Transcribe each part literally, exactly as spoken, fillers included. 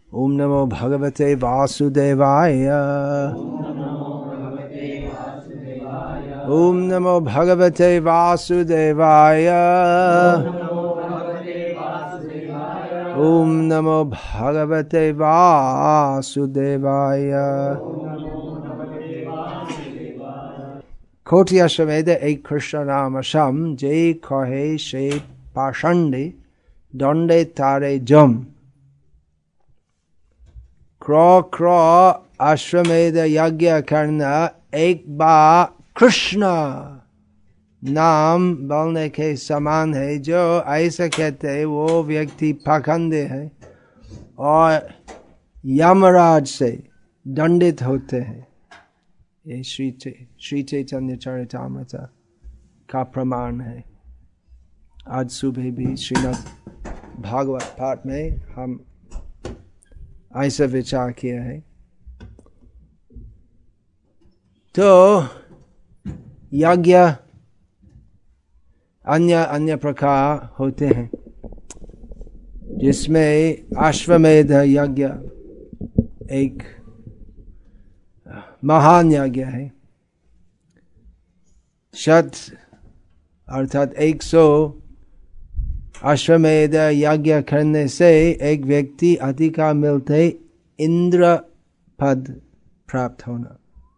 ओम नमो भगवते वासुदेवाय। ओम नमो भगवते वासुदेवाय। ओम नमो भगवते वासुदेवाय। कोटि अश्वमेध एक कृष्ण नाम शम जय कहे से पाषंडे दंडे तारे जम। क्रो क्रो अश्वमेध यज्ञ करना एक बार कृष्ण नाम बोलने के समान है। जो ऐसा कहते हैं वो व्यक्ति पाखंडी है और यमराज से दंडित होते हैं। ये श्री श्री चैतन्य चरितामृत का प्रमाण है। आज सुबह भी श्रीमद् भागवत पाठ में हम ऐसा विचार किया है। तो यज्ञ अन्य अन्य प्रकार होते हैं, जिसमें अश्वमेध यज्ञ एक महान यज्ञ है। शत अर्थात एक सौ अश्वमेध यज्ञ करने से एक व्यक्ति अधिकार मिलते इंद्र पद प्राप्त होना।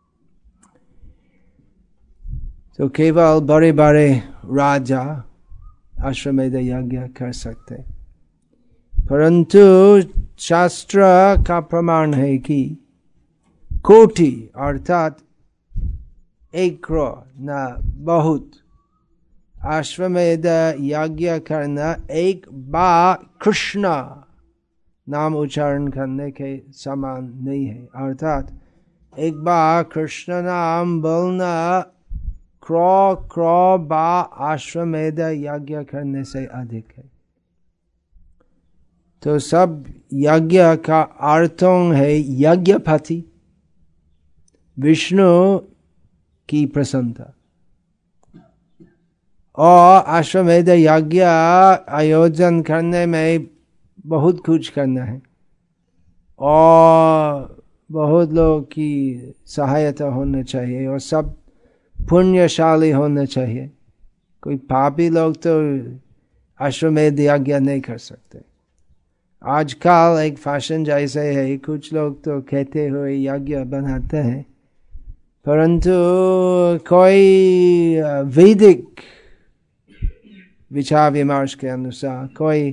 तो केवल बड़े बड़े राजा अश्वमेध यज्ञ कर सकते, परंतु शास्त्र का प्रमाण है कि कोटि अर्थात एक करोड़ न बहुत अश्वमेध यज्ञ करना एक बार कृष्ण नाम उच्चारण करने के समान नहीं है। अर्थात एक बार कृष्ण नाम बोलना क्रो क्रो बा अश्वमेध यज्ञ करने से अधिक है। तो सब यज्ञ का अर्थों है यज्ञपति, विष्णु की प्रसन्नता, और अश्वमेध यज्ञ आयोजन करने में बहुत कुछ करना है और बहुत लोग की सहायता होना चाहिए और सब पुण्यशाली होना चाहिए। कोई पापी लोग तो अश्वमेध यज्ञ नहीं कर सकते। आजकल एक फैशन जैसे है, कुछ लोग तो कहते हुए यज्ञ बनाते हैं, परंतु कोई वैदिक विचार विमर्श के अनुसार कोई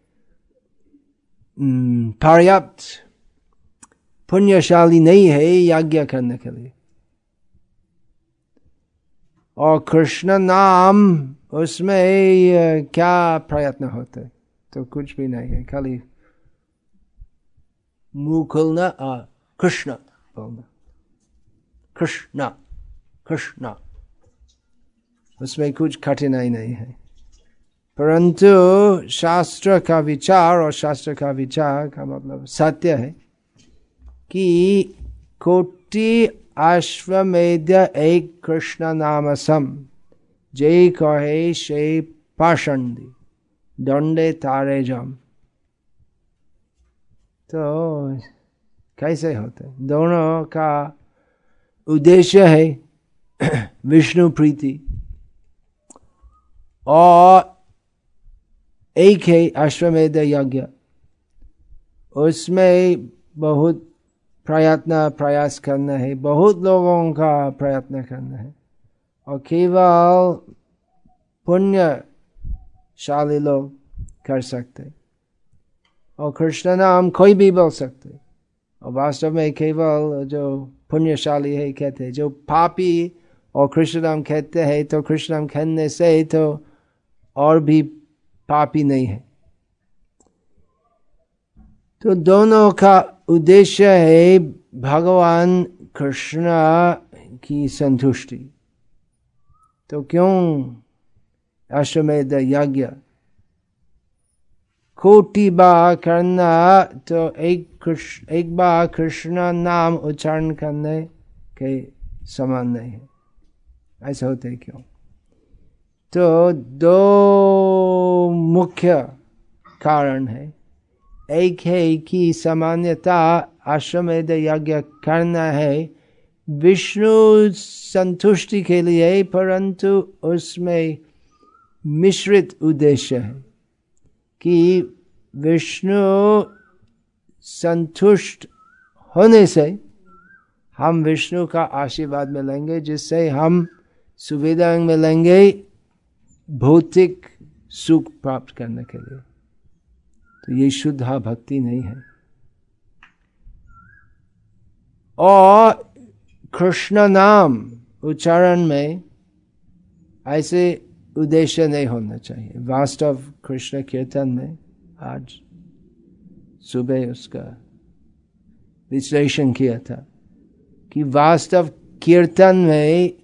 पर्याप्त पुण्यशाली नहीं है यज्ञ करने के लिए। और कृष्ण नाम उसमें क्या प्रयत्न होते, तो कुछ भी नहीं है, खाली मुंह खोलना और कृष्ण बोलना, कृष्ण कृष्ण, उसमें कुछ कठिनाई नहीं है। परंतु शास्त्र का विचार, और शास्त्र का विचार का मतलब सत्य है कि कोटि अश्वमेध एक कृष्ण नाम सम जय कहे से पाषंडी दंडे तारे जम। तो कैसे होते, दोनों का उद्देश्य है विष्णु प्रीति, और एक है अश्वमेध यज्ञ, उसमें बहुत प्रयत्न प्रयास करना है, बहुत लोगों का प्रयत्न करना है, और केवल पुण्यशाली लोग कर सकते, और कृष्ण नाम कोई भी बोल सकते। और वास्तव में केवल जो पुण्यशाली है कहते हैं, जो पापी और कृष्ण नाम कहते हैं तो कृष्ण नाम कहने से तो और भी पापी नहीं है। तो दोनों का उद्देश्य है भगवान कृष्ण की संतुष्टि। तो क्यों अश्वमेध यज्ञ कोटि बार करना, तो एक कृष्ण एक बार कृष्ण नाम उच्चारण करने के समान नहीं है, ऐसा होता है क्यों? तो दो मुख्य कारण है। एक है कि सामान्यता अश्वमेध यज्ञ करना है विष्णु संतुष्टि के लिए, परंतु उसमें मिश्रित उद्देश्य है कि विष्णु संतुष्ट होने से हम विष्णु का आशीर्वाद मिलेंगे, जिससे हम सुविधा मिलेंगे भौतिक सुख प्राप्त करने के लिए। तो ये शुद्ध भक्ति नहीं है। और कृष्ण नाम उच्चारण में ऐसे उद्देश्य नहीं होना चाहिए। वास्तव कृष्ण कीर्तन में आज सुबह उसका विश्लेषण किया था कि वास्तव कीर्तन में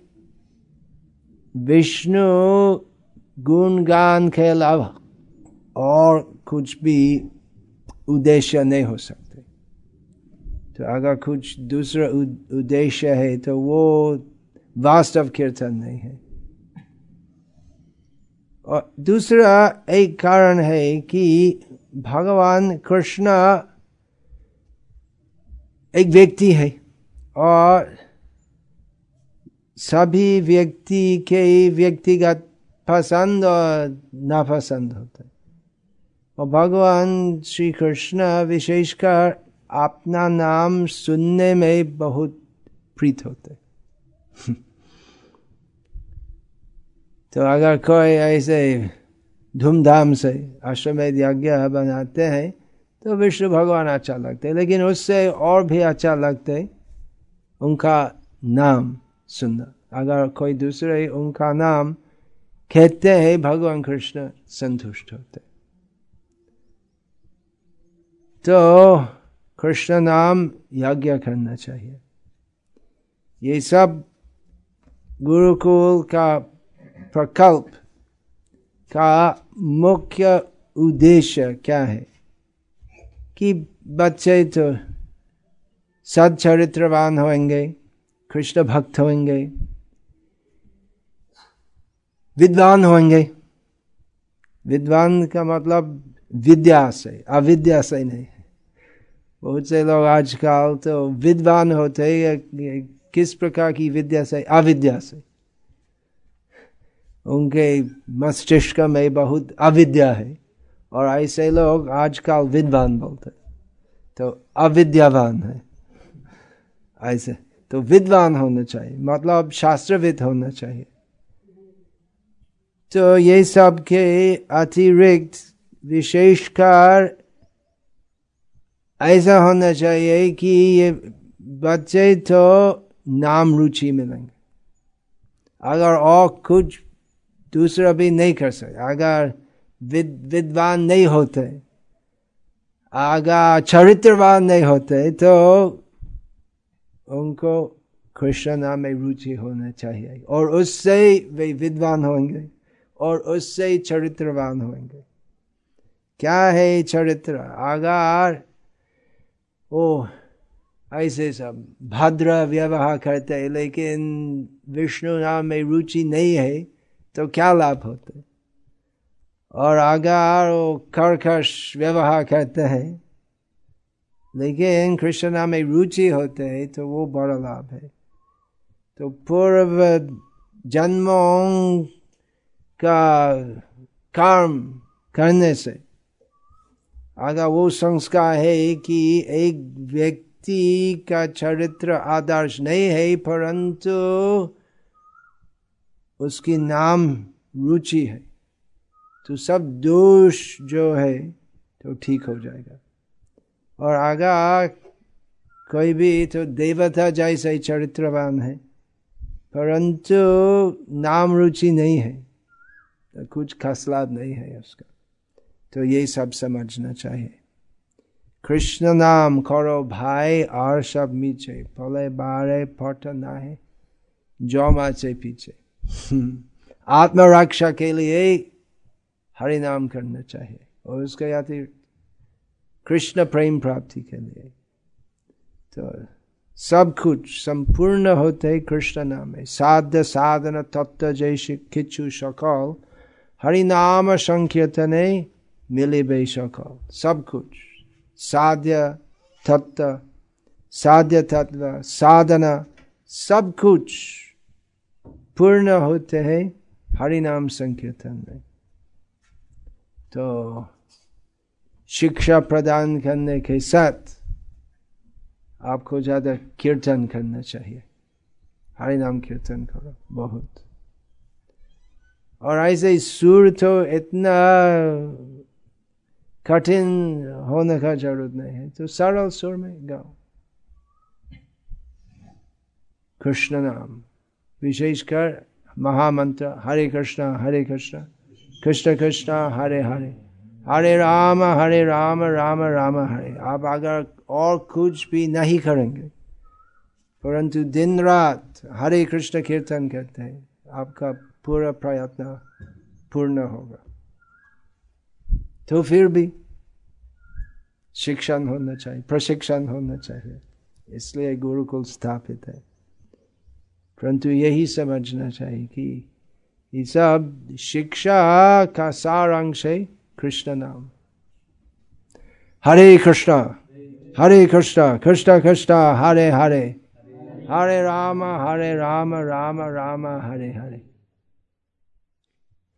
विष्णु गुणगान के अलावा और कुछ भी उद्देश्य नहीं हो सकते। तो अगर कुछ दूसरा उद्देश्य है तो वो वास्तव कीर्तन नहीं है। और दूसरा एक कारण है कि भगवान कृष्ण एक व्यक्ति है और सभी व्यक्ति के व्यक्तिगत पसंद और नापसंद होता है। और भगवान श्री कृष्ण विशेषकर अपना नाम सुनने में बहुत प्रीत होते। तो अगर कोई ऐसे धूमधाम से अश्वमेध यज्ञ बनाते हैं तो विष्णु भगवान अच्छा लगते हैं, लेकिन उससे और भी अच्छा लगते उनका नाम सुनना। अगर कोई दूसरे उनका नाम कहते हैं भगवान कृष्ण संतुष्ट होते। तो कृष्ण नाम यज्ञ करना चाहिए। ये सब गुरुकुल का प्रकल्प का मुख्य उद्देश्य क्या है कि बच्चे तो सच्चरित्रवान होंगे, कृष्ण भक्त होंगे, विद्वान होंगे। विद्वान का मतलब विद्या से, अविद्या से नहीं। बहुत से लोग आजकल तो विद्वान होते हैं किस प्रकार की विद्या से? अविद्या से। उनके मस्तिष्क में बहुत अविद्या है और ऐसे लोग आजकल विद्वान बोलते, तो अविद्यावान है ऐसे। तो विद्वान होना चाहिए मतलब शास्त्रविद होना चाहिए। तो ये सब के अतिरिक्त विशेषकर ऐसा होना चाहिए कि ये बच्चे तो नाम रुचि मिलेंगे। अगर और कुछ दूसरा भी नहीं कर सकते, अगर विद विद्वान नहीं होते, अगर चरित्रवान नहीं होते, तो उनको कृष्ण नाम में रुचि होना चाहिए और उससे वे विद्वान होंगे और उससे चरित्रवान होंगे। क्या है चरित्र? अगर ओ ऐसे सब भद्र व्यवहार करते हैं लेकिन विष्णु नाम में रुचि नहीं है तो क्या लाभ होते? और अगर वो कर्कश व्यवहार करते हैं लेकिन कृष्ण नाम में रुचि होते हैं तो वो बड़ा लाभ है। तो पूर्व जन्मों का कर्म करने से अगर वो संस्कार है कि एक व्यक्ति का चरित्र आदर्श नहीं है परंतु उसकी नाम रुचि है, तो सब दोष जो है तो ठीक हो जाएगा। और अगर कोई भी तो देवता जैसे चरित्रवान है परंतु नाम रुचि नहीं है तो कुछ खास लाभ नहीं है उसका। तो ये सब समझना चाहिए। कृष्ण नाम करो भाई और सब मीचे, पले बारे पट नाहे जो माचे पीछे। आत्मरक्षा के लिए हरि नाम करना चाहिए और उसके अतिरिक्त कृष्ण प्रेम प्राप्ति के लिए तो सब कुछ संपूर्ण होते कृष्ण नाम में। साध्य साधन तत्व जैसे किच्छु सकल हरि नाम संकीर्तने मिले बे सकल। सब कुछ साध्य तत्व, साध्य तत्व, साधना, सब कुछ पूर्ण होते हैं हरि नाम संकीर्तन में। तो शिक्षा प्रदान करने के साथ आपको ज्यादा कीर्तन करना चाहिए, हरि नाम कीर्तन करो बहुत। और ऐसे सुर तो इतना कठिन होने का जरूरत नहीं है, तो सरल सुर में गाओ कृष्ण नाम, विशेषकर महामंत्र हरे कृष्णा हरे कृष्णा कृष्ण कृष्णा हरे हरे, हरे राम हरे राम राम राम हरे। आप अगर और कुछ भी नहीं करेंगे परंतु दिन रात हरे कृष्ण कीर्तन करते हैं, आपका पूरा प्रयत्न पूर्ण होगा। तो फिर भी शिक्षण होना चाहिए, प्रशिक्षण होना चाहिए, इसलिए गुरुकुल स्थापित है। परंतु यही समझना चाहिए कि ये सब शिक्षा का सारांश है कृष्ण नाम। हरे कृष्णा हरे कृष्णा कृष्ण कृष्ण हरे हरे, हरे राम हरे राम राम राम हरे हरे।